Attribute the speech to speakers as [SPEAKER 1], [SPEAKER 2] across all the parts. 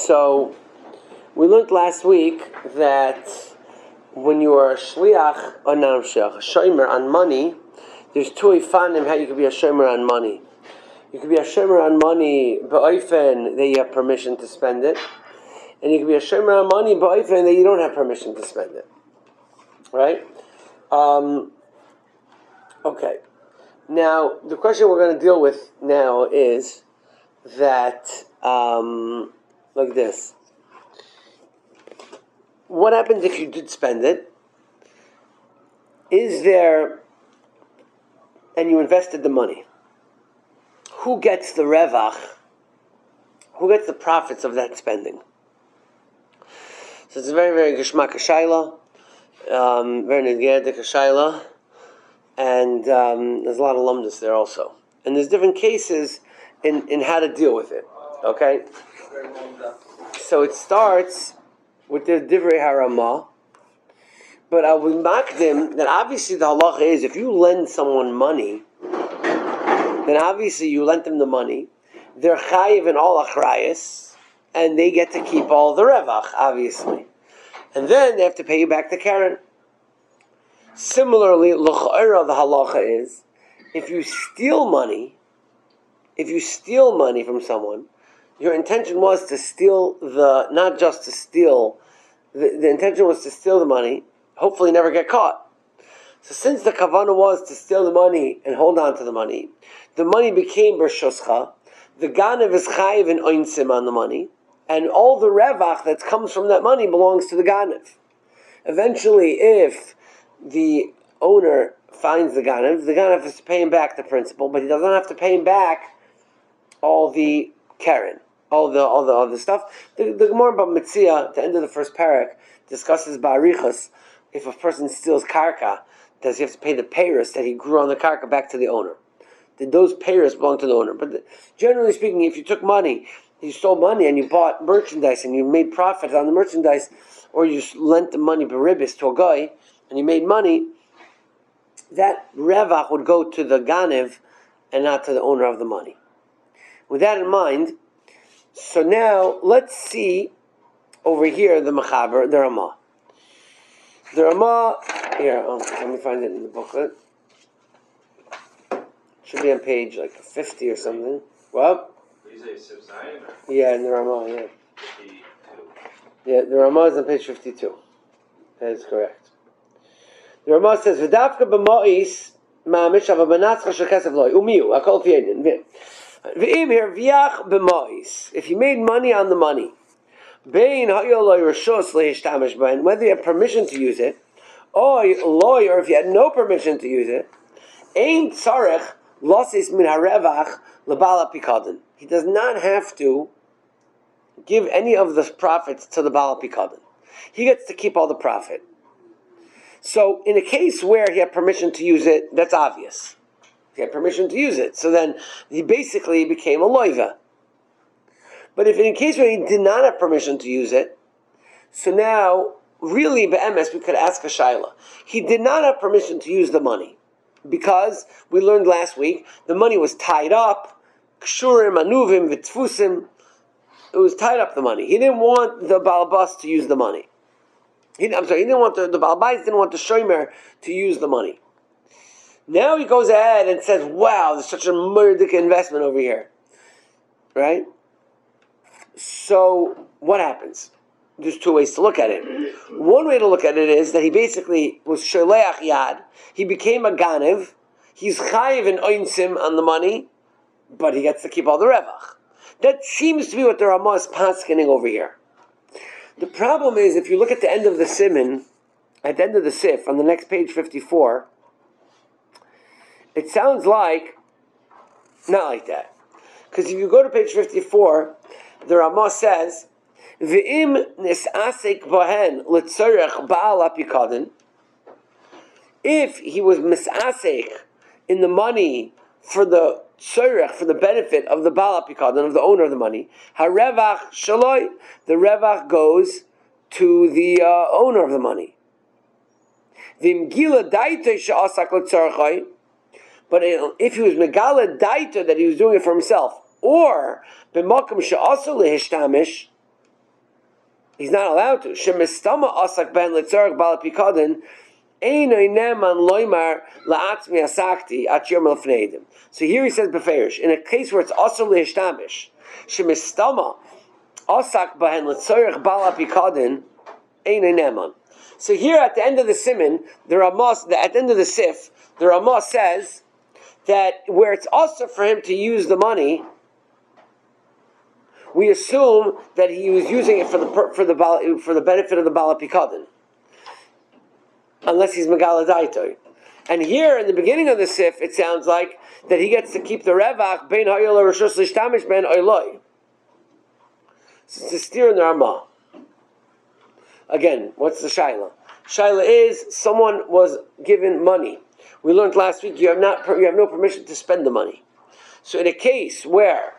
[SPEAKER 1] So, we learned last week that when you are a shliach or namshach, a shomer on money, there's two ifanim how you can be a shomer on money. You can be a shomer on money ba'ofen that you have permission to spend it, and you can be a shomer on money ba'ofen that you don't have permission to spend it. Right? Okay. Now, the question we're going to deal with now is that, like this. What happens if you did spend it? Is there, and you invested the money, who gets the revach? Who gets the profits of that spending? So it's a very, very geshmak shayla, very negedig shayla, and there's a lot of lumdus there also. And there's different cases in how to deal with it. Okay? So it starts with the divrei harama, but I will mark them that obviously the halacha is if you lend someone money, then obviously you lent them the money, they're chayiv in all achrayas, and they get to keep all the revach, obviously. And then they have to pay you back the keren. Similarly, l'cha'ira, the halacha is, if you steal money from someone, your intention was to steal not just to steal, the intention was to steal the money, hopefully never get caught. So since the kavanah was to steal the money and hold on to the money became b'rshuscha, the ganev is chayiv in oinsim on the money, and all the revach that comes from that money belongs to the ganev. Eventually, if the owner finds the ganev has to pay him back the principal, but he doesn't have to pay him back all the keren, all the other stuff. The Gemara about Metzia, at the end of the first parak, discusses ba'arichas, if a person steals karka, does he have to pay the peiros that he grew on the karka back to the owner? Did those peiros belong to the owner? But generally speaking, if you took money, you stole money and you bought merchandise and you made profit on the merchandise, or you lent the money beribis to a guy and you made money, that revach would go to the ganev and not to the owner of the money. With that in mind, so now let's see over here the Mechaber, the Ramah. The Ramah, here, let me find it in the booklet. Should be on page 50 or something. What? Yeah, in the Ramah, yeah. 52. Yeah, the Ramah is on page 52. That is correct. The Ramah says, "V'dafka b'ma'is ma'amish ava b'natzcha shekesef loy umiu akol fi'edin v'im here v'yach b'ma'is." If you made money on the money, bein ha'yol loy rishos lehishtamish b'en, whether you have permission to use it, or if you had no permission to use it, ein tzarech losis min harevach lebala pikadon. He does not have to give any of the profits to the bala pikadon. He gets to keep all the profit. So, in a case where he had permission to use it, that's obvious. He had permission to use it. So then, he basically became a loiva. But if in a case where he did not have permission to use it, so now, really, be'emes, we could ask a shaila. He did not have permission to use the money. Because, we learned last week, the money was tied up, kshurim, anuvim, v'tfusim. It was tied up, the money. He didn't want the balabas to use the money. He didn't want the balabais didn't want the shomer to use the money. Now he goes ahead and says, wow, there's such a murdic investment over here. Right? So, what happens? There's two ways to look at it. One way to look at it is that he basically was sholeach yad. He became a ganev. He's chayiv in oinsim on the money, but he gets to keep all the revach. That seems to be what the Ramah is paskening over here. The problem is, if you look at the end of the siman, at the end of the sif, on the next page 54, it sounds like, not like that. Because if you go to page 54, the Ramah says, V'im nis'asek bahen l'tzorech ba'al apikadon. If he was mis'asek in the money for the tzorech, for the benefit of the ba'al apikadon, of the owner of the money, harevach shaloi, the revach goes to the owner of the money. V'imgila daitoi she'asak l'tzorechai, but if he was megala daita that he was doing it for himself, or b'makom she'asu lehistamish, He's not allowed to. Shemistama asak ben litzarach bala pikadin. So here he says beferish in a case where it's also lehishtamish shemistama asak bahen letzorech bala pikadin einay neman. So here at the end of the siman, at the end of the sif, the Ramah says that where it's also for him to use the money, we assume that he was using it for the benefit of the bala pikadin. Unless he's Megala Daitoi. And here, in the beginning of the Sif, it sounds like that he gets to keep the Revach, Ben Hayol Rishus Lishtamish Ben Oiloi. So it's a steer in the Ramah. Again, what's the Shaila? Shaila is, someone was given money. We learned last week, you have no permission to spend the money. So in a case where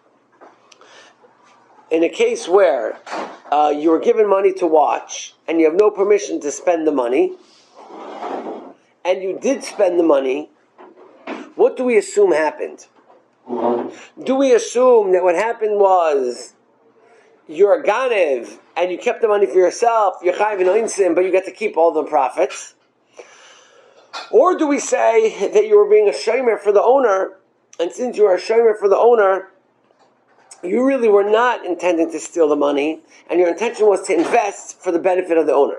[SPEAKER 1] you were given money to watch, and you have no permission to spend the money, and you did spend the money, what do we assume happened? Do we assume that what happened was you're a ganev and you kept the money for yourself, you're chayiv in oinsim, but you get to keep all the profits? Or do we say that you were being a shomer for the owner, and since you are a shomer for the owner, you really were not intending to steal the money, and your intention was to invest for the benefit of the owner?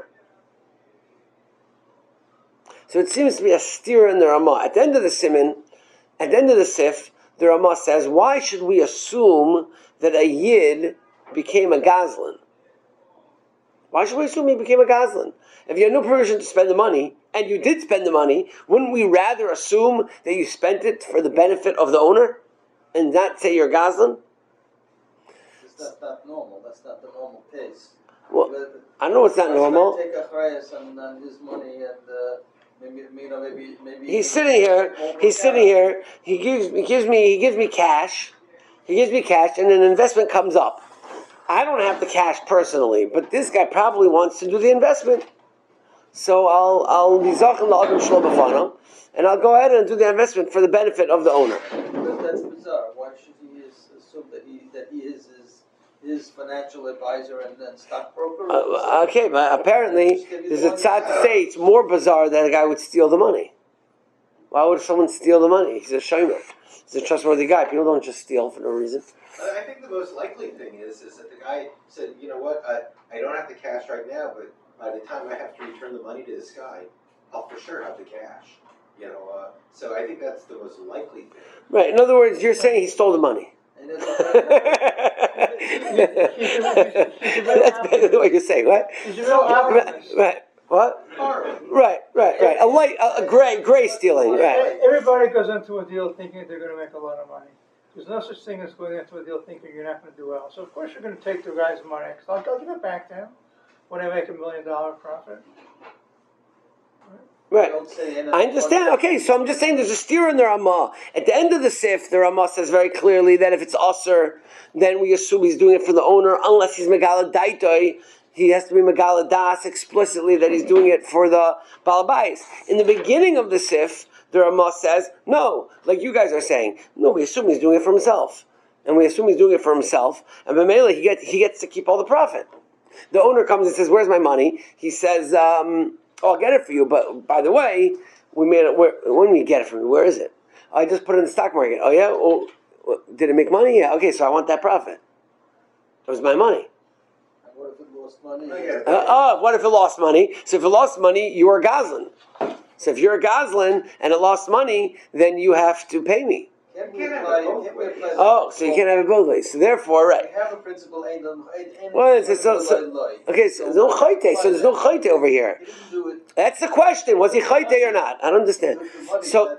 [SPEAKER 1] So it seems to be a steer in the Ramah. At the end of the Siman, at the end of the Sif, the Ramah says, why should we assume that a Yid became a Gazlan? Why should we assume he became a Gazlan? If you had no permission to spend the money, and you did spend the money, wouldn't we rather assume that you spent it for the benefit of the owner, and not say you're a Gazlan?
[SPEAKER 2] That's not normal. That's not the normal case.
[SPEAKER 1] Well, I don't know what's not normal.
[SPEAKER 2] Take a chayas and his money and... Maybe
[SPEAKER 1] he's sitting here. He gives me cash. He gives me cash, and an investment comes up. I don't have the cash personally, but this guy probably wants to do the investment. So I'll be zachin la'adam shlo b'fanav, and I'll go ahead and do the investment for the benefit of the owner.
[SPEAKER 2] But that's bizarre. Why should he assume that he is his financial advisor and then stockbroker?
[SPEAKER 1] Okay, but apparently there's a tzad to say it's more bizarre that a guy would steal the money. Why would someone steal the money? He's a shomer. He's a trustworthy guy. People don't just steal for no reason.
[SPEAKER 3] I think the most likely thing is that the guy said, you know what, I don't have the cash right now, but by the time I have to return the money to this guy, I'll for sure have the cash. So I think that's the most likely thing.
[SPEAKER 1] Right. In other words, you're saying he stole the money.
[SPEAKER 4] That's
[SPEAKER 1] basically what you're saying, right? Right. What? Right. A gray stealing, right?
[SPEAKER 4] Everybody goes into a deal thinking they're going to make a lot of money. There's no such thing as going into a deal thinking you're not going to do well. So of course you're going to take the guy's money. I'll give it back to him when I make $1 million profit.
[SPEAKER 1] Right. I understand. Okay, so I'm just saying there's a steer in the Ramah. At the end of the Sif, the Ramah says very clearly that if it's Aser, then we assume he's doing it for the owner, unless he's Megala Daitoi. He has to be Megala Das explicitly that he's doing it for the Balabais. In the beginning of the Sif, the Ramah says, no, like you guys are saying, no, we assume he's doing it for himself. And we assume he's doing it for himself, and B'meila, he gets to keep all the profit. The owner comes and says, where's my money? He says, I'll get it for you, but by the way, we made it. When we get it from you, where is it? I just put it in the stock market. Oh yeah? Oh, did it make money? Yeah. Okay, so I want that profit. That was my money.
[SPEAKER 2] What if it lost money?
[SPEAKER 1] What if it lost money? So if it lost money, you are a Gazlan. So if you're a Gazlan and it lost money, then you have to pay me.
[SPEAKER 2] Can't we apply
[SPEAKER 1] so you can't have it both ways. So therefore, right.
[SPEAKER 2] We have a principle. Okay,
[SPEAKER 1] so there's no chayte. So there's no chayte over here. That's the question. Was he chayte or not? I don't understand. So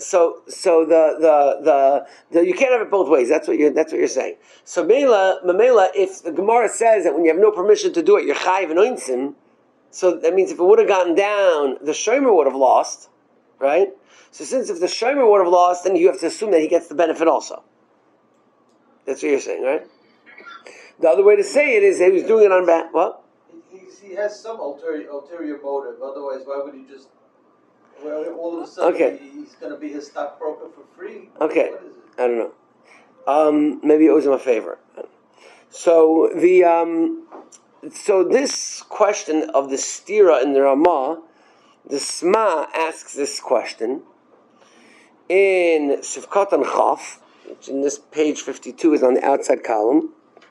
[SPEAKER 1] the you can't have it both ways. That's what you're saying. So Mamela, if the Gemara says that when you have no permission to do it, you're chayiv and oinsim. So that means if it would have gotten down, the shomer would have lost, right? So since if the shomer would have lost, then you have to assume that he gets the benefit also. That's what you're saying, right? The other way to say it is that he was doing it on behalf. What?
[SPEAKER 2] He has some ulterior motive. Otherwise, why would he just? Well, all of a sudden, he's going to be his stockbroker for free.
[SPEAKER 1] Okay,
[SPEAKER 2] what is it?
[SPEAKER 1] I don't know. Maybe it was in my favor. So the so this question of the stira in the Ramah, the Sma asks this question in Sivkot and Chaf, which in this page 52 is on the outside column.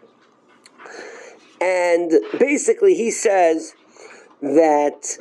[SPEAKER 1] And basically he says that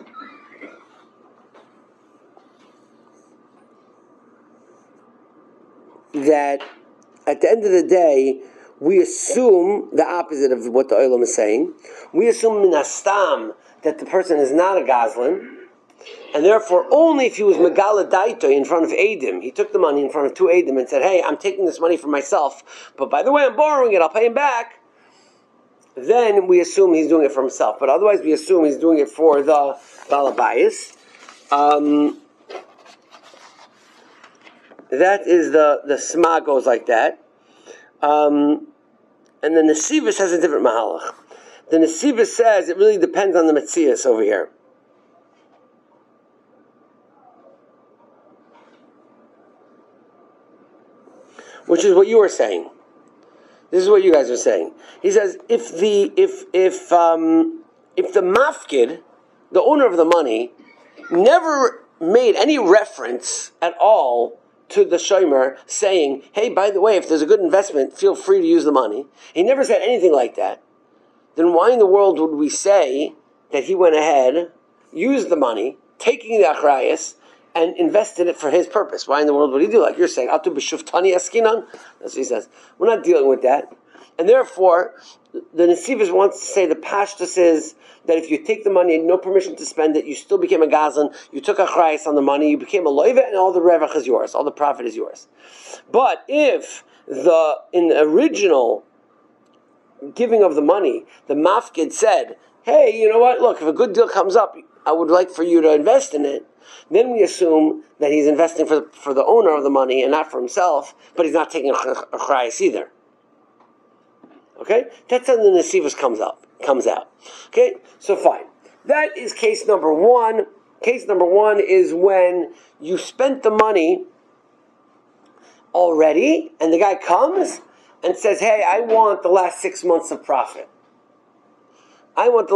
[SPEAKER 1] at the end of the day, we assume the opposite of what the Olam is saying. We assume minastam that the person is not a Goslin, and therefore only if he was Megala Daito in front of Eidim, he took the money in front of two Eidim and said, hey, I'm taking this money for myself, but by the way, I'm borrowing it, I'll pay him back. Then we assume he's doing it for himself, but otherwise we assume he's doing it for the Balabayas. That is the Sma goes like that. And the Nesivus has a different Mahalach. The Nesivus says it really depends on the Metzias over here. Which is what you were saying. This is what you guys are saying. He says if the mafkid, the owner of the money, never made any reference at all to the shomer saying, hey, by the way, if there's a good investment, feel free to use the money. He never said anything like that. Then why in the world would we say that he went ahead, used the money, taking the achrayas, and invested it for his purpose? Why in the world would he do? Like you're saying, Atu b'shuftani askinan? That's what he says. We're not dealing with that. And therefore, the Nesivus wants to say the pashtus is that if you take the money and no permission to spend it, you still became a gazlan, you took a chrayas on the money, you became a loiva, and all the revach is yours, all the profit is yours. But if in the original giving of the money, the mafkid said, hey, you know what, look, if a good deal comes up, I would like for you to invest in it, then we assume that he's investing for the owner of the money and not for himself, but he's not taking a chrayas either. Okay? That's how the Nesivus comes out. Okay? So fine. That is case number one. Case number one is when you spent the money already, and the guy comes and says, hey, I want the last 6 months of profit. What's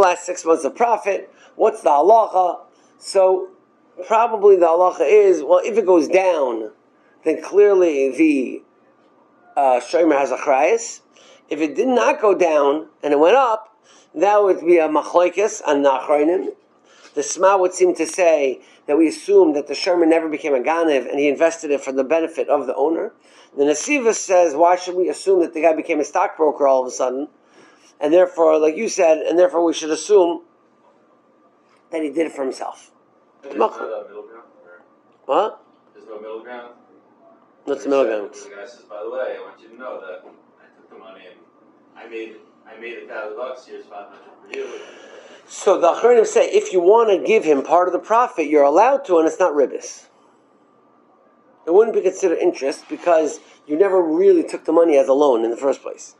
[SPEAKER 1] the halacha? So probably the halacha is, well, if it goes down, then clearly the shomer has a chrayas. If it did not go down and it went up, that would be a machlokes and nachronim. The Sma would seem to say that we assume that the shomer never became a ganev and he invested it for the benefit of the owner. The Nesivus says, why should we assume that the guy became a stockbroker all of a sudden? And therefore, like you said, and therefore we should assume that he did it for himself.
[SPEAKER 5] There's no middle ground?
[SPEAKER 1] What?
[SPEAKER 5] There's no middle ground?
[SPEAKER 1] What's the middle ground?
[SPEAKER 5] The guy says, by the way, I want you to know that I took the money and I made $1,000, here's $500 for you. So
[SPEAKER 1] the Achronim say, if you want to give him part of the profit, you're allowed to, and it's not ribbis. It wouldn't be considered interest because you never really took the money as a loan in the first place.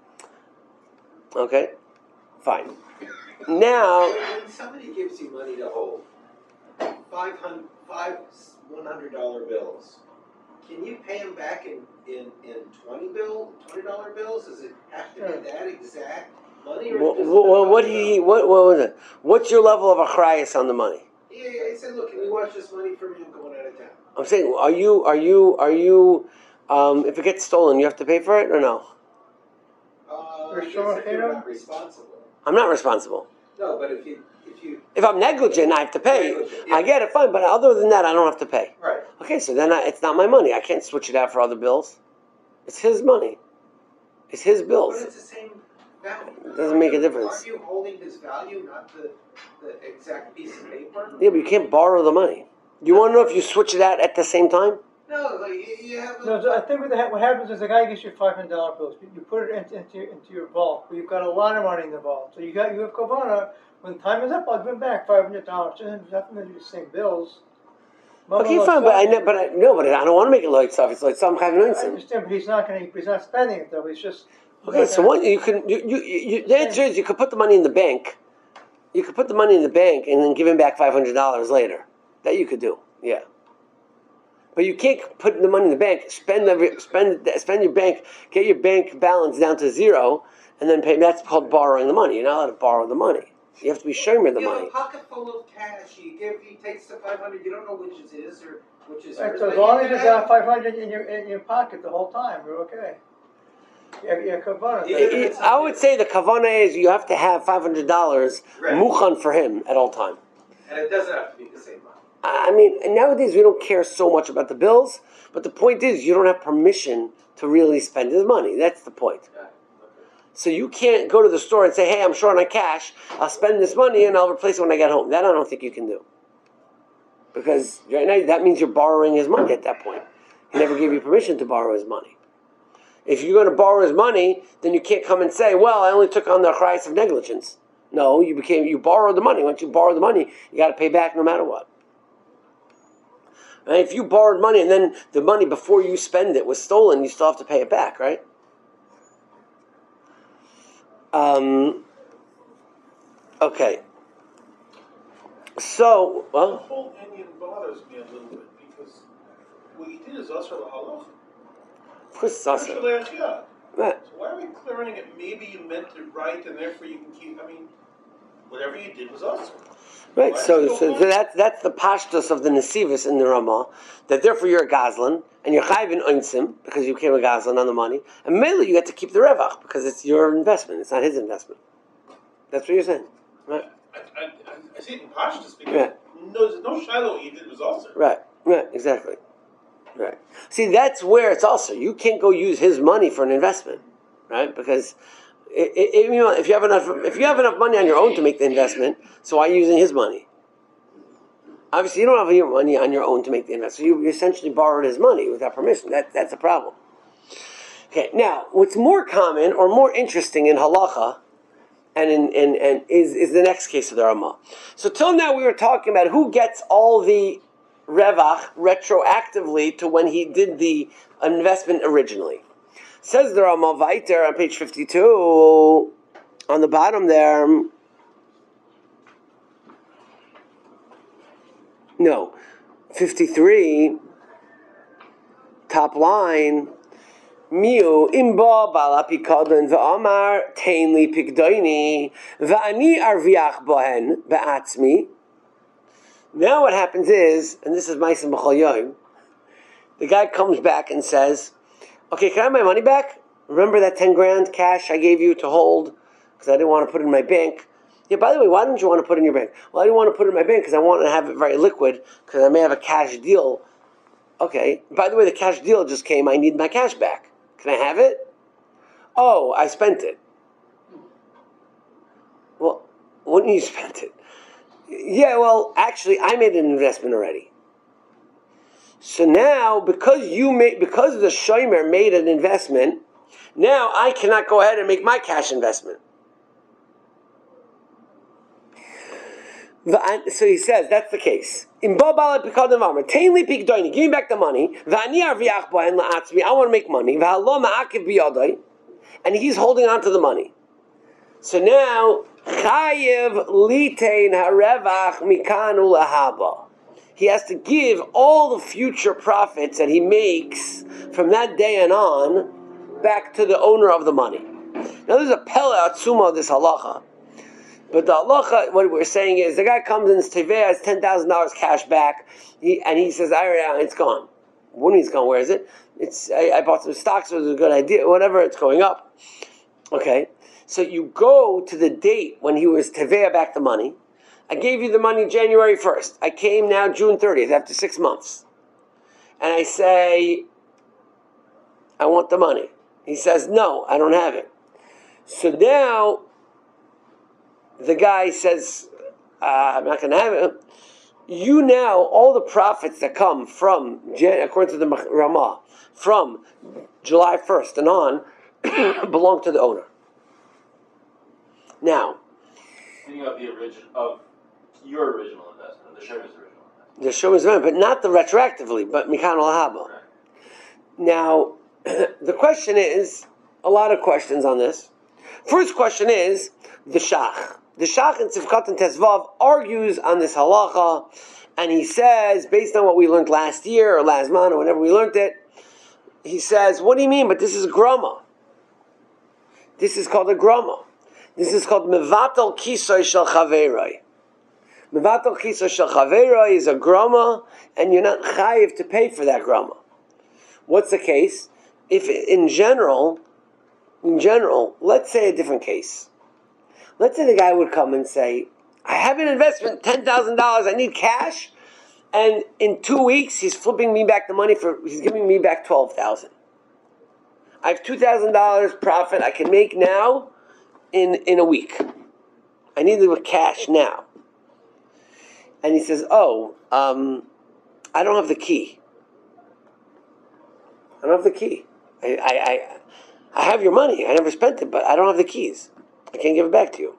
[SPEAKER 1] Okay? Fine. Now,
[SPEAKER 3] when somebody gives you money to hold, $100 bills, can you pay them back in $20 bills? Does it have to be that exact money? Or
[SPEAKER 1] what was it? What's your level of achrayas on the money?
[SPEAKER 3] Yeah, I said, look, can you watch this money for me? I'm going out of town.
[SPEAKER 1] I'm saying, are you? If it gets stolen, you have to pay for it or no?
[SPEAKER 3] I guess if you're not responsible.
[SPEAKER 1] I'm not responsible.
[SPEAKER 3] No, but if
[SPEAKER 1] I'm negligent, I have to pay.
[SPEAKER 3] Yeah.
[SPEAKER 1] I get it, fine, but other than that, I don't have to pay.
[SPEAKER 3] Right.
[SPEAKER 1] Okay, so then it's not my money. I can't switch it out for other bills. It's his money. It's his bills.
[SPEAKER 3] But it's the same value.
[SPEAKER 1] It doesn't make a difference.
[SPEAKER 3] Aren't you holding his value, not the exact piece of paper?
[SPEAKER 1] Yeah, but you can't borrow the money. You want to know if you switch it out at the same time?
[SPEAKER 3] No, like you have.
[SPEAKER 4] No, so I think what happens is the guy gives you $500 bills. You put it into your vault. But you've got a lot of money in the vault. So you have kavana. When time is up, I'll give him back $500. It doesn't have to be the same bills.
[SPEAKER 1] Okay, fine, but I don't want to make it like stuff. It's like some kind of
[SPEAKER 4] I
[SPEAKER 1] nonsense.
[SPEAKER 4] understand, but he's not spending it though. He's just.
[SPEAKER 1] Okay, so what you can the answer is you could put the money in the bank. You could put the money in the bank and then give him back $500 later. That you could do, yeah. But you can't put the money in the bank, spend your bank, get your bank balance down to zero, and then pay. That's called borrowing the money. You're not allowed to borrow the money. You have to be shomer the
[SPEAKER 3] You have
[SPEAKER 1] money.
[SPEAKER 3] a pocket full of cash. He takes the 500. You don't know which is his or which is
[SPEAKER 4] Right,
[SPEAKER 3] yours.
[SPEAKER 4] so as
[SPEAKER 3] but
[SPEAKER 4] long
[SPEAKER 3] you
[SPEAKER 4] as you
[SPEAKER 3] can
[SPEAKER 4] got
[SPEAKER 3] have-
[SPEAKER 4] 500 in your pocket the whole time, you're okay. Your kavanah.
[SPEAKER 1] I would say the kavanah is you have to have $500
[SPEAKER 3] Right.
[SPEAKER 1] mukhan for him at all time.
[SPEAKER 3] And it doesn't have to be the same money.
[SPEAKER 1] I mean, nowadays we don't care so much about the bills, but the point is you don't have permission to really spend his money. That's the point.
[SPEAKER 3] Yeah.
[SPEAKER 1] So you can't go to the store and say, hey, I'm short on cash, I'll spend this money and I'll replace it when I get home. That I don't think you can do. Because right now that means you're borrowing his money at that point. He never gave you permission to borrow his money. If you're going to borrow his money, then you can't come and say, well, I only took on the price of negligence. No, you borrowed the money. Once you borrow the money, you got to pay back no matter what. And if you borrowed money and then the money before you spend it was stolen, you still have to pay it back, right? Okay. So,
[SPEAKER 6] The
[SPEAKER 1] well,
[SPEAKER 6] whole Indian bothers me a little bit because what you did is also the halach.
[SPEAKER 1] of course it's awesome.
[SPEAKER 6] Yeah.
[SPEAKER 1] Right.
[SPEAKER 6] So why are we clearing it? Maybe you meant it right, and therefore you can keep. I mean, whatever you did was awesome.
[SPEAKER 1] Right,
[SPEAKER 6] Why
[SPEAKER 1] so
[SPEAKER 6] is it
[SPEAKER 1] that's the pashtus of the Nesivus in the Ramah, that therefore you're a Gazlan, and you're chayv in Oinsim, because you became a Gazlan on the money, and mainly you get to keep the Revach, because it's your investment, it's not his investment. That's what you're saying, right?
[SPEAKER 6] I see it in Pashtus because
[SPEAKER 1] Yeah.
[SPEAKER 6] there's no shiloh what you did was awesome.
[SPEAKER 1] Right, exactly. Right. See, that's where it's also, you can't go use his money for an investment, right? Because if you have enough money on your own to make the investment, so why are you using his money? Obviously, you don't have your money on your own to make the investment. You essentially borrowed his money without permission. That's a problem. Okay, now what's more common or more interesting in halacha, and is the next case of the Ramah. So till now we were talking about who gets all the revach retroactively to when he did the investment originally. Says the Ramah Vayter on page 52, on the bottom there. No, 53, top line. Miu imba bala pikadon v'amar tein li pikdoini v'ani arviach bohen be'atzmi. Now what happens is, and this is Ma'asim B'chol Yom, the guy comes back and says, okay, can I have my money back? Remember that 10 grand cash I gave you to hold because I didn't want to put it in my bank? Yeah, by the way, why didn't you want to put it in your bank? Well, I didn't want to put it in my bank because I wanted to have it very liquid because I may have a cash deal. Okay, by the way, the cash deal just came. I need my cash back. Can I have it? Oh, I spent it. Well, when you spent it? Yeah, well, actually, I made an investment already. So now, because the shomer made an investment, now I cannot go ahead and make my cash investment. So he says that's the case. Give me back the money. I want to make money. And he's holding on to the money. So now, he has to give all the future profits that he makes from that day and on back to the owner of the money. Now there's a pella atzuma of this halacha. But the halacha, what we're saying is, the guy comes in, Teveh has $10,000 cash back, and he says, it's gone. When he's gone, where is it? I bought some stocks, it was a good idea, whatever, it's going up. Okay, so you go to the date when he was Teveh back the money. I gave you the money January 1st. I came now June 30th, after 6 months. And I say, I want the money. He says, no, I don't have it. So now, the guy says, I'm not going to have it. You now, all the profits that come from, according to the Ramah, from July 1st and on, belong to the owner. Now,
[SPEAKER 5] Meaning of your original investment, the Shomer's original investment.
[SPEAKER 1] the show is done, but not the retroactively, but Mikan al-Haba.
[SPEAKER 5] Right.
[SPEAKER 1] Now, the question is, a lot of questions on this. First question is, the Shach. The Shach in Tzivkat and Tezvav argues on this halacha, and he says, based on what we learned last year, or last month, or whenever we learned it, he says, what do you mean? But this is grama. This is called a grama. This is called mevatel kisoy shel chaveroi. Mevatel kisoy shel chaveroi is a grama, and you're not chayiv to pay for that grama. What's the case? If in general, let's say a different case. Let's say the guy would come and say, I have an investment, $10,000, I need cash, and in 2 weeks he's flipping me back the money he's giving me back $12,000. I have $2,000 profit I can make now in a week. I need it with cash now. And he says, I don't have the key. I don't have the key. I have your money. I never spent it, but I don't have the keys. I can't give it back to you.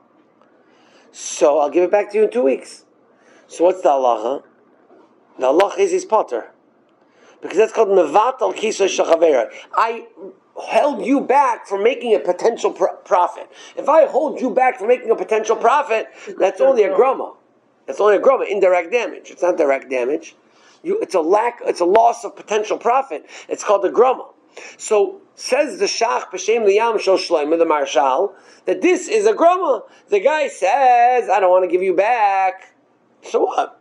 [SPEAKER 1] So I'll give it back to you in 2 weeks. So what's the halacha? The halacha is his potter. Because that's called mevatel kisoy shel chaveroi. I held you back from making a potential profit. If I hold you back from making a potential profit, that's only a grama. That's only a grama, indirect damage. It's not direct damage. It's a loss of potential profit. It's called a grama. So says the Shach b'shem liyam shel shloimeh, the Marshal, that this is a grama. The guy says, I don't want to give you back. So what?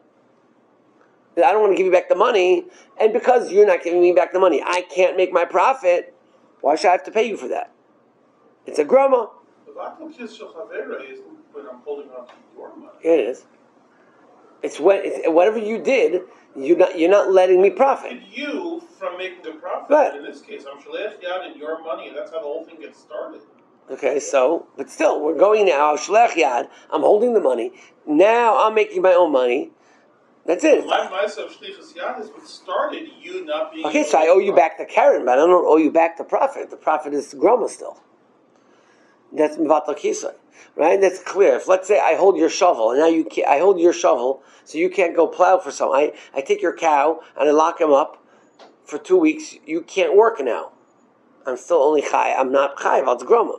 [SPEAKER 1] I don't want to give you back the money, and because you're not giving me back the money, I can't make my profit. Why should I have to pay you for that? It's a grama.
[SPEAKER 6] Mevatel kisoy shel chaveroi is when I'm holding on to your money.
[SPEAKER 1] It is. It's whatever you did. You're not letting me profit.
[SPEAKER 6] And you from making a profit.
[SPEAKER 1] Right.
[SPEAKER 6] In this case, I'm shaleach yad in your money, and that's how the whole thing gets started.
[SPEAKER 1] Okay, but still, we're going now. Shaleach yad. I'm holding the money. Now I'm making my own money. That's it.
[SPEAKER 6] My myself shlichus yad is what started you not being.
[SPEAKER 1] Okay, so I owe you back the Karen, but I don't owe you back the profit. The profit is grama still. That's mevatel kisoy, right? That's clear. If let's say I hold your shovel, and now I hold your shovel, so you can't go plow for some. I take your cow and I lock him up for 2 weeks. You can't work now. I'm still only chayiv. I'm not chayiv. It's grama.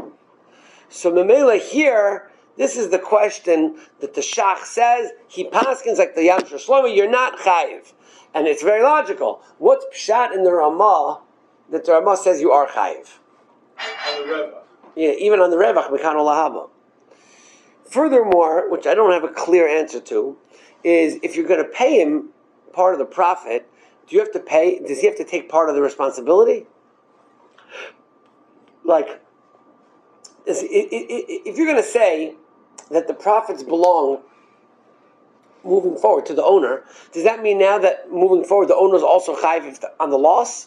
[SPEAKER 1] So memela here. This is the question that the Shach says. He paskins like the Yam Shlomo. You're not chayiv, and it's very logical. What's pshat in the Ramah that the Ramah says you are chayiv?
[SPEAKER 6] On the Revach.
[SPEAKER 1] Yeah, even on the Revach Mekano Lahaba. Furthermore, which I don't have a clear answer to, is if you're going to pay him part of the profit, does he have to take part of the responsibility? Like, if you're going to say that the profits belong moving forward to the owner, does that mean now that moving forward the owner is also chayiv on the loss?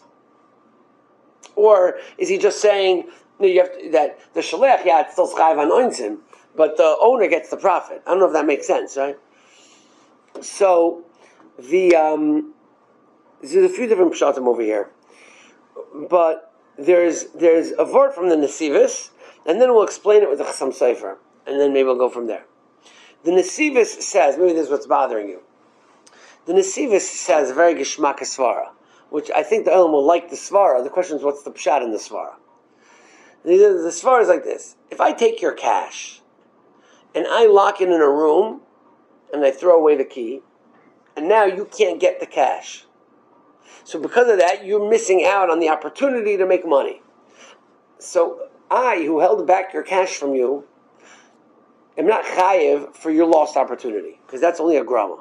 [SPEAKER 1] Or is he just saying that the shaleach yad still chayiv on oinsim, but the owner gets the profit? I don't know if that makes sense, right? So there's a few different pshatim over here, but there's a word from the Nesivis, and then we'll explain it with the Chassam Sofer, and then maybe we'll go from there. The Nesivis says, maybe this is what's bothering you. The Nesivis says a very geshmak svara, which I think the Olam will like the svara. The question is, what's the pshat in the svara? The svara is like this: if I take your cash and I lock it in a room and I throw away the key, and now you can't get the cash. So because of that, you're missing out on the opportunity to make money. So I, who held back your cash from you, am not chayiv for your lost opportunity, because that's only a grama.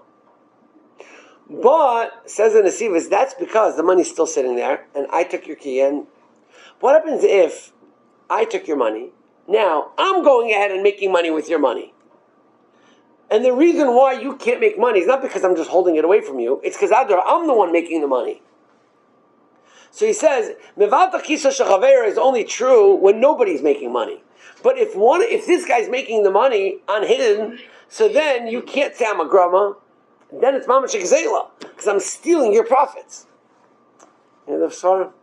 [SPEAKER 1] But, says the Nesivis, that's because the money's still sitting there, and I took your key, and what happens if I took your money, now I'm going ahead and making money with your money? And the reason why you can't make money is not because I'm just holding it away from you, it's because I'm the one making the money. So he says, mevatel kisoy shel chaveroi is only true when nobody's making money. But if this guy's making the money on him, so then you can't say I'm a grama, then it's mamash gzeila, because I'm stealing your profits. You know the svara?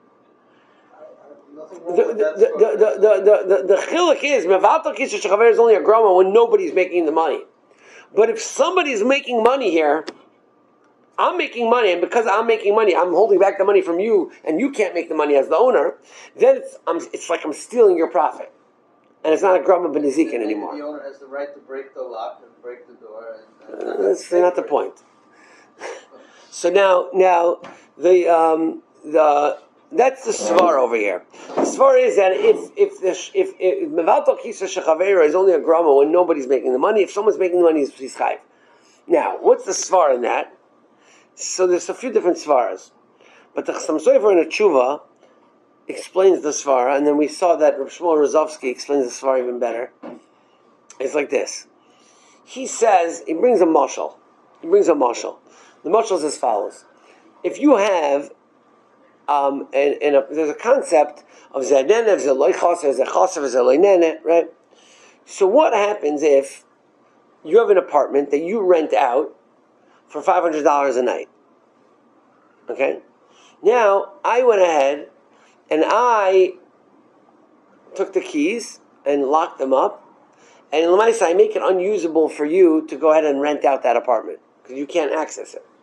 [SPEAKER 1] The chiluk is mevatel kisoy shel chaveroi is only a grama when nobody's making the money. But if somebody's making money here, I'm making money, and because I'm making money, I'm holding back the money from you, and you can't make the money as the owner, then it's like I'm stealing your profit. And it's not a grama b'nezikin anymore.
[SPEAKER 2] The owner has the right to break the lock and break the door.
[SPEAKER 1] That's not the point. So now the That's the svar over here. The svar is that if mevaltal kisa shechavera is only a grama when nobody's making the money, if someone's making the money, he's chayiv. Now, what's the svar in that? So there's a few different svaras, but the Chassam Sofer in a tshuva explains the svara, and then we saw that Rav Shmuel Rozovsky explains the svara even better. It's like this. He says, he brings a mashal. The mashal is as follows. If you have, there's a concept of zenenev, zeloi chaser, zechaser, zeloi nene, right? So what happens if you have an apartment that you rent out for $500 a night? Okay? Now, I went ahead and I took the keys and locked them up, and Lamaisa, I make it unusable for you to go ahead and rent out that apartment because you can't access it.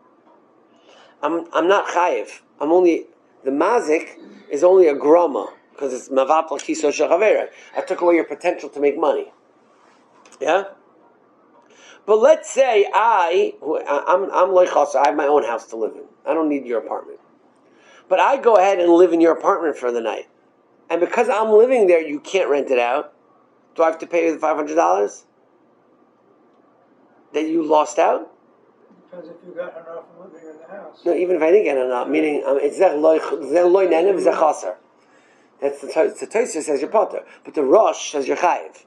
[SPEAKER 1] I'm not chayiv. I'm only, the mazik is only a grama because it's mavatl kiso shechavera. I took away your potential to make money. Yeah. But let's say I'm loichasa. I have my own house to live in. I don't need your apartment. But I go ahead and live in your apartment for the night, and because I'm living there, you can't rent it out. Do I have to pay you the $500 that you lost out?
[SPEAKER 4] Depends if you got enough from living in the house.
[SPEAKER 1] No, even if I didn't get enough, meaning it's zeh loy nenev zeh chaser. That's the Tosfos says you're potter, but the Rosh says you're chayiv.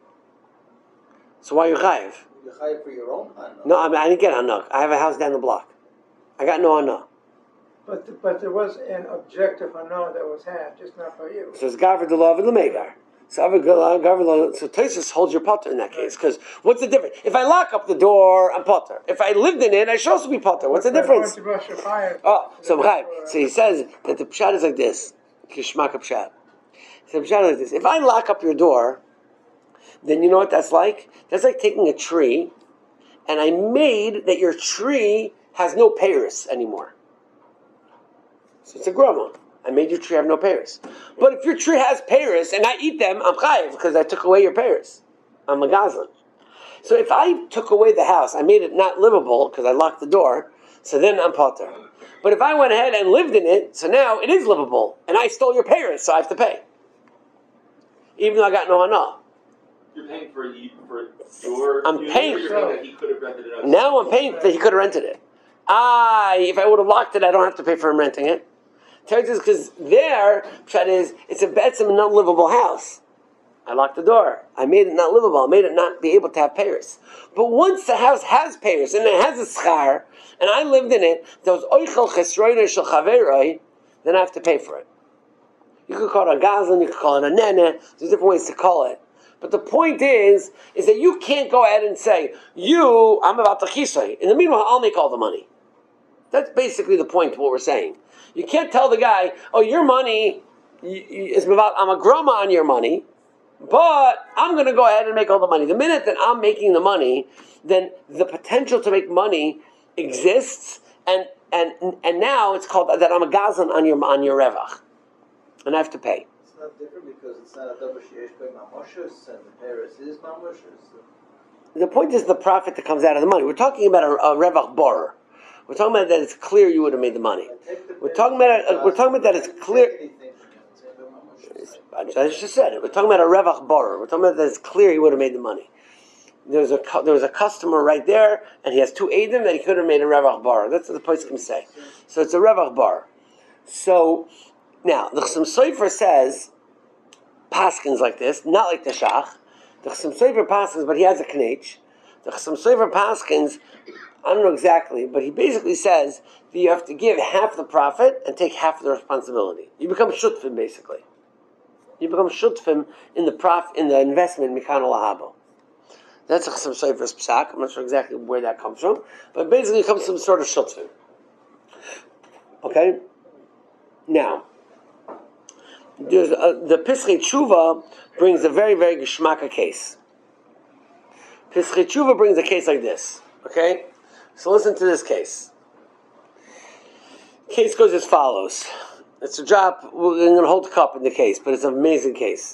[SPEAKER 1] So why are you chayiv?
[SPEAKER 2] You're chayiv for your own hanok.
[SPEAKER 1] No, I didn't get hanok. I have a house down the block. I got no hanok.
[SPEAKER 4] But there was an objective hanok that was had, just not by you.
[SPEAKER 1] So it's gaver the law of the megar. So Tosfos holds your potter in that case, because what's the difference? If I lock up the door, I'm potter. If I lived in it, I should also be potter. What's the difference? So he says that the pshat is like this. Kishmak pshat. So the pshat is like this. If I lock up your door, then you know what that's like? That's like taking a tree, and I made that your tree has no peiros anymore. So it's a grama. I made your tree have no peiros. But if your tree has peiros and I eat them, I'm chayiv because I took away your peiros. I'm a gazlan. So if I took away the house, I made it not livable because I locked the door, so then I'm potter. But if I went ahead and lived in it, so now it is livable, and I stole your peiros, so I have to pay. Even though I got no hana.
[SPEAKER 5] You're paying for your...
[SPEAKER 1] I'm paying
[SPEAKER 5] for that he could have rented it out.
[SPEAKER 1] Now I'm paying that he could have rented it. If I would have locked it, I don't have to pay for him renting it. Because there, pshat is, it's a not livable house. I locked the door. I made it not livable. I made it not be able to have peiros. But once the house has peiros and it has a schar, and I lived in it, those oichel chesroinei shel chaveroi, then I have to pay for it. You could call it a gazlan, you could call it a nene. There's different ways to call it. But the point is that you can't go ahead and say, I'm about to chisai. In the meanwhile, I'll make all the money. That's basically the point of what we're saying. You can't tell the guy, your money is about, I'm a grama on your money, but I'm going to go ahead and make all the money. The minute that I'm making the money, then the potential to make money exists, and now it's called that I'm a gazan on your revach, and I have to pay.
[SPEAKER 2] It's not different because it's not a double sheyesh by mamoshus, and the Paris is mamoshus.
[SPEAKER 1] The point is the profit that comes out of the money. We're talking about a revach borer. We're talking about that it's clear you would have made the money. We're talking about that it's clear. I just said it. We're talking about a revach borer. We're talking about that it's clear he would have made the money. There was a customer right there, and he has two eidim that he could have made a revach borer. That's what the place can say. So it's a revach borer. So now the Chassam Sofer says paskins like this, not like the shach. The Chassam Sofer paskins, but he has a knech. The Chassam Sofer paskins, I don't know exactly, but he basically says that you have to give half the profit and take half the responsibility. You become shutfim, basically. You become shutfim in the investment mikan lahabo. That's a Chassam Sofer's psak. I'm not sure exactly where that comes from, but basically it comes from some sort of shutfim. Okay. Now, the Pischei Tshuva brings a very, very geshmaka case. Pischei Tshuva brings a case like this. Okay. So listen to this case. Case goes as follows. It's a drop. We're going to hold a cup in the case, but it's an amazing case.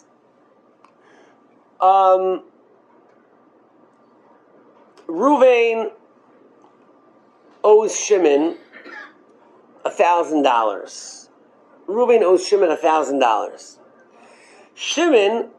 [SPEAKER 1] Ruvain owes Shimon $1,000. Reuven owes Shimon $1,000. Shimon,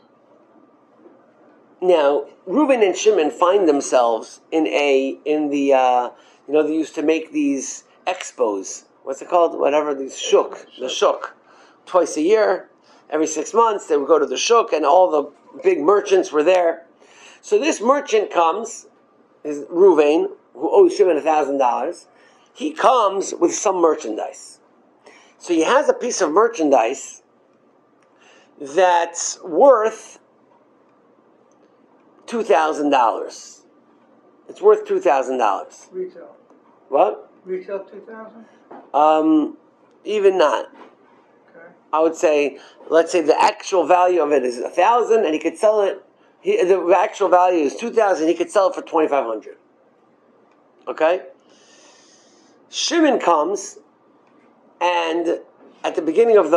[SPEAKER 1] now Reuven and Shimon find themselves in they used to make these expos. What's it called? Whatever, these shuk, the shuk. Twice a year, every 6 months, they would go to the shuk, and all the big merchants were there. So this merchant comes, is Reuven, who owes Shimon $1,000. He comes with some merchandise. So he has a piece of merchandise that's worth $2,000. It's worth $2,000.
[SPEAKER 4] Retail.
[SPEAKER 1] What?
[SPEAKER 4] Retail 2,000?
[SPEAKER 1] Even not.
[SPEAKER 4] Okay.
[SPEAKER 1] I would say, let's say the actual value of it is 1,000, and he could sell it. The actual value is 2,000. He could sell it for 2,500. Okay. Shimon comes, and at the beginning of the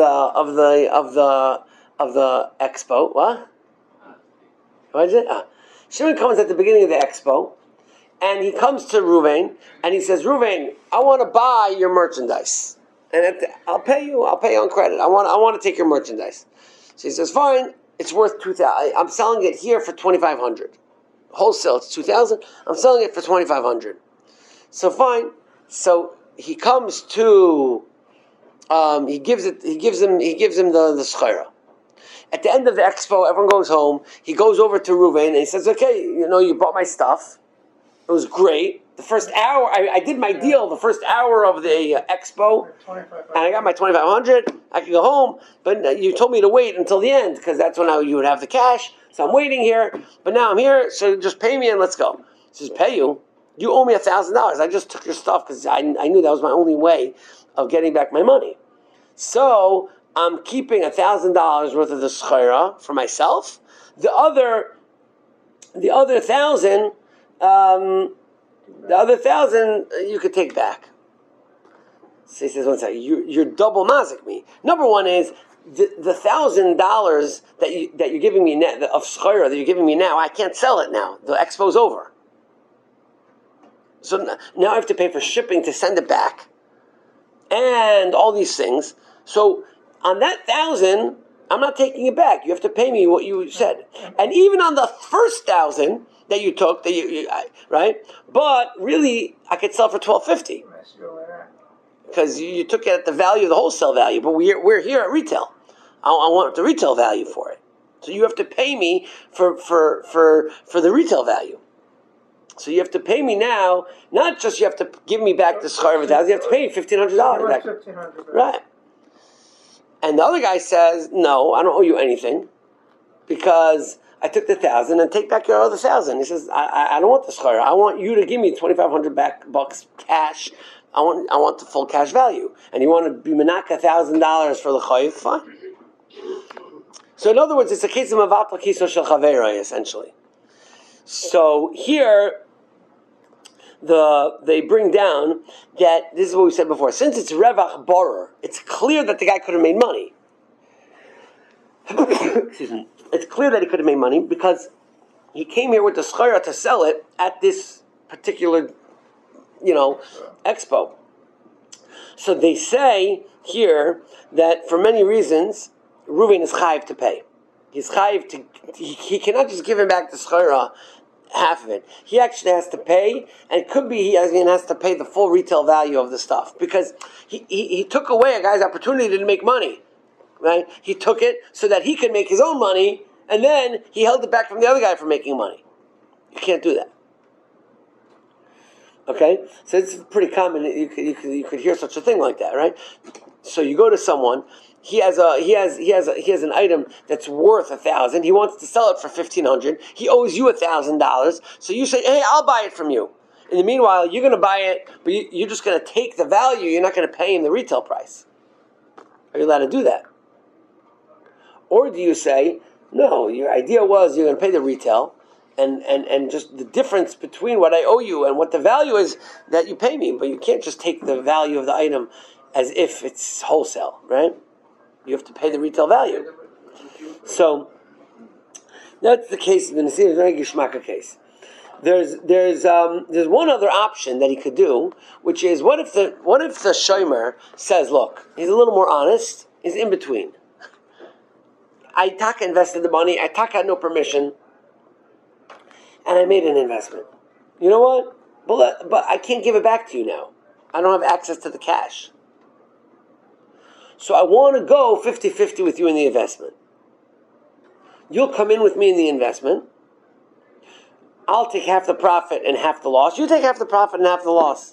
[SPEAKER 1] expo, what? What is it? Shimon comes at the beginning of the expo, and he comes to Reuven, and he says, "Reuven, I want to buy your merchandise, and I'll pay you on credit. I want to take your merchandise." So he says, "Fine, it's worth 2,000. I'm selling it here for 2,500. Wholesale, it's 2,000. I'm selling it for 2,500. So fine. So he comes to, he gives him the schira. At the end of the expo, everyone goes home. He goes over to Reuven and he says, "Okay, you bought my stuff. It was great. The first hour, I did my deal. The first hour of the expo, and I got my 2,500. I could go home, but you told me to wait until the end because that's when you would have the cash. So I'm waiting here. But now I'm here. So just pay me and let's go." He says, "Pay you? You owe me $1,000. I just took your stuff because I knew that was my only way of getting back my money. So I'm keeping $1,000 worth of the schira for myself. The other 1,000, you could take back." So he says, "One second, you're double mazik me. Number one is the $1,000 that you're giving me now, of schira that you're giving me now. I can't sell it now. The expo's over. So now I have to pay for shipping to send it back, and all these things. So on that 1,000, I'm not taking it back. You have to pay me what you said. And even on the first 1,000 that you took, right? But really, I could sell for $1,250 because you took it at the value of the wholesale value. But we're here at retail. I want the retail value for it. So you have to pay me for the retail value. So you have to pay me now. Not just you have to give me back the schar of 1,000. You have to pay me $1,500 back. Right. And the other guy says, "No, I don't owe you anything because I took the 1,000 and take back your other 1,000." He says, I don't want the schar. I want you to give me $2,500 bucks cash. I want the full cash value. And you want to be menaka $1,000 for the chayiv? Fine. So in other words, it's a case of mavatla kiso shel chaveroi, essentially. So here, they bring down that this is what we said before. Since it's revach borer, it's clear that the guy could have made money. Excuse me. It's clear that he could have made money because he came here with the schara to sell it at this particular, expo. So they say here that for many reasons, Reuven is chayiv to pay. He's chayiv to. He cannot just give him back the schara, half of it. He actually has to pay, and it could be he has to pay the full retail value of the stuff because he took away a guy's opportunity to make money, right? He took it so that he could make his own money, and then he held it back from the other guy from making money. You can't do that. Okay, so it's pretty common. You could hear such a thing like that, right? So you go to someone. He has an item that's worth 1,000. He wants to sell it for 1,500. He owes you $1,000. So you say, "Hey, I'll buy it from you." In the meanwhile, you're going to buy it, but you're just going to take the value. You're not going to pay him the retail price. Are you allowed to do that? Or do you say, "No, your idea was you're going to pay the retail, and just the difference between what I owe you and what the value is that you pay me, but you can't just take the value of the item as if it's wholesale, right? You have to pay the retail value." So that's the case. The Nesivos Gishmaka case. There's one other option that he could do, which is what if the shomer says, look, he's a little more honest, he's in between. I taka invested the money, I taka had no permission, and I made an investment. You know what? But I can't give it back to you now. I don't have access to the cash. So I want to go 50-50 with you in the investment. You'll come in with me in the investment. I'll take half the profit and half the loss. You take half the profit and half the loss.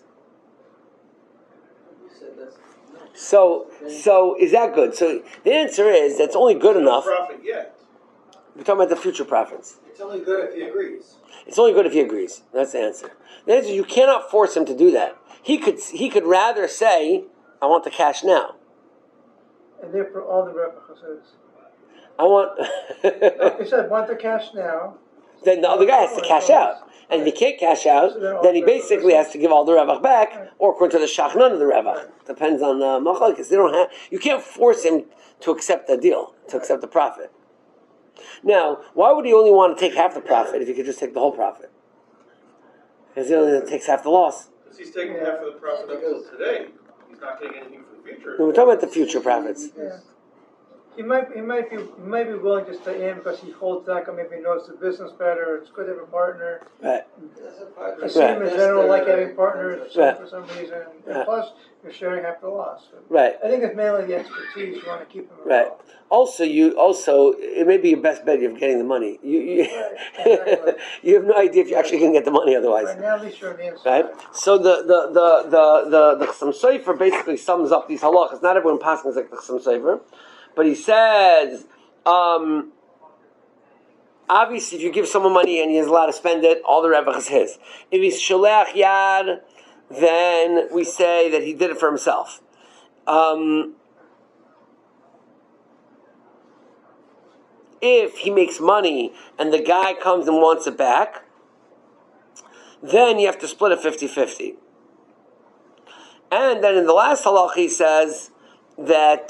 [SPEAKER 1] So is that good? So the answer is that's only good enough.
[SPEAKER 6] Profit yet.
[SPEAKER 1] We're talking about the future profits.
[SPEAKER 3] It's only good if he agrees.
[SPEAKER 1] It's only good if he agrees. That's the answer. The answer is you cannot force him to do that. He could rather say, I want the cash now.
[SPEAKER 4] And therefore all the Rebbe says,
[SPEAKER 1] I want...
[SPEAKER 4] he said, want the cash now.
[SPEAKER 1] Then the other guy has to cash out. And if he can't cash out, then he basically has to give all the Revach back, or according to the Shach, none of the Revach. Depends on the Machal, because you can't force him to accept the deal, to accept the profit. Now, why would he only want to take half the profit if he could just take the whole profit? Because he only takes half the loss.
[SPEAKER 6] Because he's taking half of the profit up till today. He's not getting anything for the future.
[SPEAKER 1] No, we're talking about the future profits.
[SPEAKER 4] Yeah. He might be willing to stay in because he holds back or maybe knows the business better. It's good to have a partner.
[SPEAKER 1] Right.
[SPEAKER 4] I see him in general like having partners
[SPEAKER 1] Right.
[SPEAKER 4] for some reason. And
[SPEAKER 1] Right.
[SPEAKER 4] plus, you're sharing half the loss. So
[SPEAKER 1] Right.
[SPEAKER 4] I think it's mainly the expertise you want to keep him involved.
[SPEAKER 1] Right. Also, it may be your best bet of getting the money. You
[SPEAKER 4] Exactly.
[SPEAKER 1] you have no idea if you're actually going to get the money otherwise.
[SPEAKER 4] Right now, at least you're on the inside.
[SPEAKER 1] Right. So the Chassam Sofer basically sums up these halachas. Not everyone passes like the Chassam Sofer, but he says, obviously, if you give someone money and he is allowed to spend it, all the revach is his. If he's sholech yad, then we say that he did it for himself. If he makes money and the guy comes and wants it back, then you have to split it 50-50. And then in the last halach he says that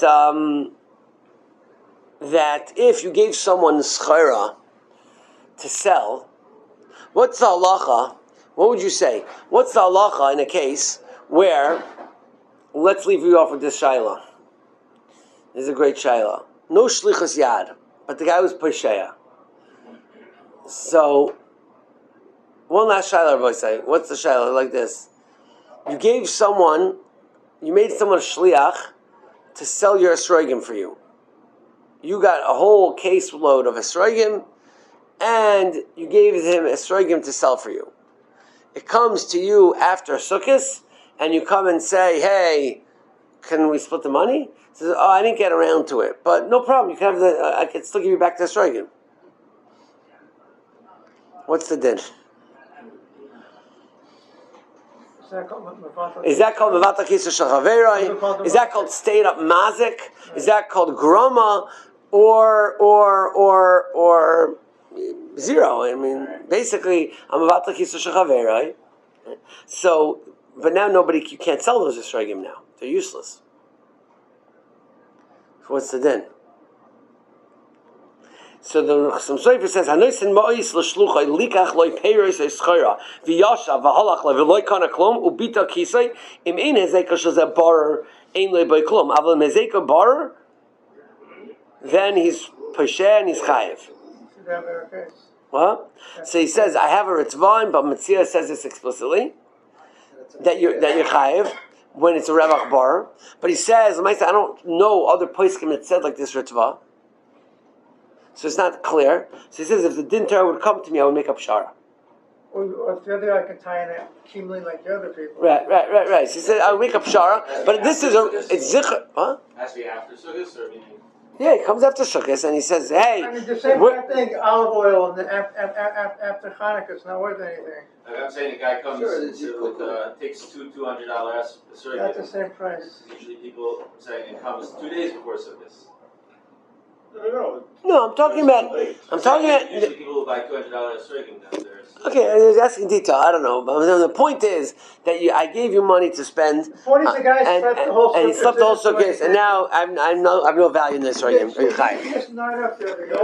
[SPEAKER 1] that if you gave someone schara to sell, what's the halacha? What would you say? What's the halacha in a case where, let's leave you off with this shaila. This is a great shaila. No shlichus yad, but the guy was posheya. So, one last shaila, everybody say. What's the shaila? Like this. You made someone a shliach to sell your esrogim for you. You got a whole caseload of esrogim, and you gave him esrogim to sell for you. It comes to you after Sukkot, and you come and say, hey, can we split the money? He says, I didn't get around to it, but no problem. You can have I can still give you back the esrogim. What's the din? Is that called Mevata Kisa Shachaveroi? Is that called stayed up mazik? Is that called groma? Or zero? I mean, basically, I'm Mevata Kisa Shachaveroi. So, but now you can't sell those esrogim now. They're useless. So what's the din? So the Chassam Sofer says, "Hanoisen ma'is l'shluchay likach loy peiros eschara v'yashav v'halach le'v'loy kana klum ubita kisay im ein hezeka shazeh barer ein loy by klum aval mezeka barer, then he's posher and he's chayiv." What? So he says, "I have a ritzvah, but Metzia says this explicitly that you're chayiv when it's a revach barer." But he says, "I don't know other poskim that said like this ritzvah." So it's not clear. So he says, if the din Torah would come to me, I would make up shara.
[SPEAKER 4] Or if the other guy can tie in it, accumulate like the other people.
[SPEAKER 1] Right. So he said, I would make up shara, but this is it's zikr. Huh?
[SPEAKER 5] Has to be after Sukkot, or meaning?
[SPEAKER 1] Yeah, he comes after Sukkot and he says, hey.
[SPEAKER 4] I mean, the same thing, olive oil, and then after Hanukkah, it's not worth anything.
[SPEAKER 5] Like I'm saying, a guy comes takes $200
[SPEAKER 4] That's the same price.
[SPEAKER 5] Usually people say it comes 2 days before Sukkot.
[SPEAKER 1] No, I'm talking about.
[SPEAKER 5] Usually people will buy $200 striking down there. So.
[SPEAKER 1] Okay, and he's asking detail. I don't know, but the point is that I gave you money to spend.
[SPEAKER 4] The point is the guy slept the whole
[SPEAKER 1] and he slept the whole sukkah, and now I have no value in this right now.
[SPEAKER 4] Just not up there.